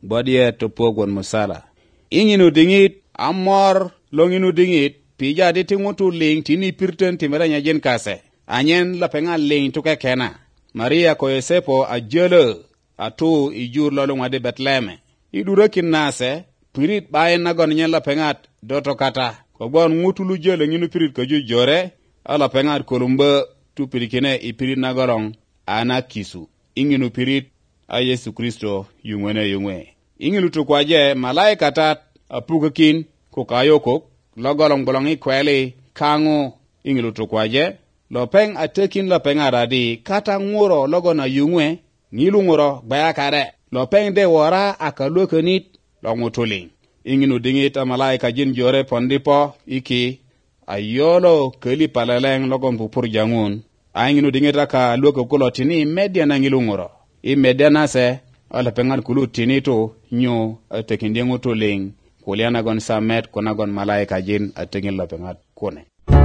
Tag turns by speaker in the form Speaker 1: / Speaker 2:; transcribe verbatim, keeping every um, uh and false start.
Speaker 1: bodie to pogon musala. Inginu dingit amor longinu dingit pija di tingutu ling tini pirten timera nyajen kase. Anyen la penga ling tuke kena. Maria ko Yosepo a jele atu ijur lolo ngade Betleme. Idura kinase pirit bayen nagon nyen la pengat doto kata. Kogbon ngutulu jele nginu pirit ko ju jore ala pengat kolumba tu pirikine ipirit nagorong ana kisu. Inginu pirit a Yesu Kristo yungwene yungwe. Inginu tukwaje malaika tat apukakin kukayokok logolong bolongi kweli kango inginu tukwaje lopeng atekin lopeng aradi kata nguro logo na yungwe ngilu nguro baya kare lopeng de wara akalukenit longutuling. Inginu dingit a malaika jin jore pondipo iki ayolo keli palaleng logon pupur jangun. Inginu dingit aka luke kulo tini media na ngilu nguro. I media na se ala pengan kulu tini to nyo atekin diengu tuling kuliana gon samet konagon malaika jin atekin lopengat kone.